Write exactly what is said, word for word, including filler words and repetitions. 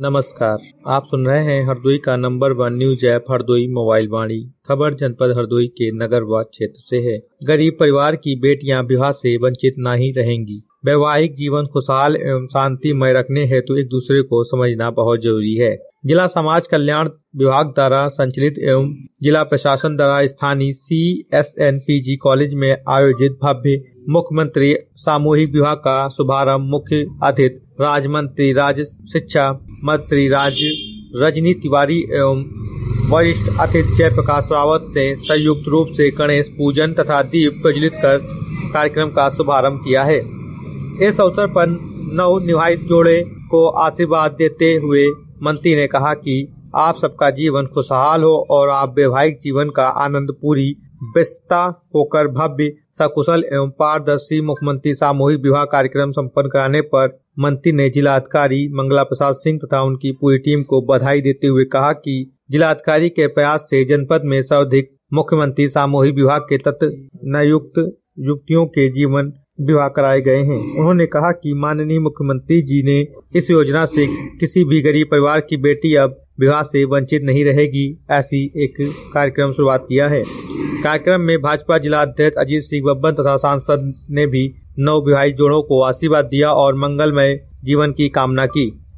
नमस्कार, आप सुन रहे हैं हरदोई का number one news app Hardoi mobile Vani. खबर जनपद हरदोई के नगरवा क्षेत्र से है। गरीब परिवार की बेटियां विवाह से वंचित नहीं रहेंगी। वैवाहिक जीवन खुशहाल एवं शांतिमय रखने हेतु एक दूसरे को समझना बहुत जरूरी है। जिला समाज कल्याण विभाग द्वारा संचालित एवं जिला प्रशासन द्वारा स्थानीय C S N P G college में आयोजित भव्य मुख्यमंत्री सामूहिक विवाह का शुभारंभ मुख्य अतिथि राज्य मंत्री राज्य शिक्षा मंत्री राज्य रजनी तिवारी एवं वरिष्ठ अतिथि जयप्रकाश रावत ने संयुक्त रूप से गणेश पूजन तथा दीप प्रज्वलित कर कार्यक्रम का शुभारंभ किया है। इस अवसर पर नव निवाहित जोड़े को आशीर्वाद देते हुए मंत्री ने कहा कि आप सबका जीवन खुशहाल हो और आप वैवाहिक जीवन का आनंद पूरी व्यस्तता होकर भव्य सकुशल एवं पारदर्शी मुख्यमंत्री सामूहिक विवाह कार्यक्रम संपन्न कराने पर मंत्री ने जिलाधिकारी मंगला प्रसाद सिंह तथा उनकी पूरी टीम को बधाई देते हुए कहा कि जिलाधिकारी के प्रयास से जनपद में सर्वाधिक मुख्यमंत्री सामूहिक विवाह के तत्व नयुक्त युवतियों के जीवन विवाह कराए गए हैं। उन्होंने कहा कि माननीय मुख्यमंत्री जी ने इस योजना से किसी भी गरीब परिवार की बेटी अब विवाह से वंचित नहीं रहेगी, ऐसी एक कार्यक्रम शुरुआत किया है। कार्यक्रम में भाजपा जिला अध्यक्ष अजीत सिंह बब्बन तथा सांसद ने भी नव विवाहित जोड़ों को आशीर्वाद दिया और मंगलमय जीवन की कामना की।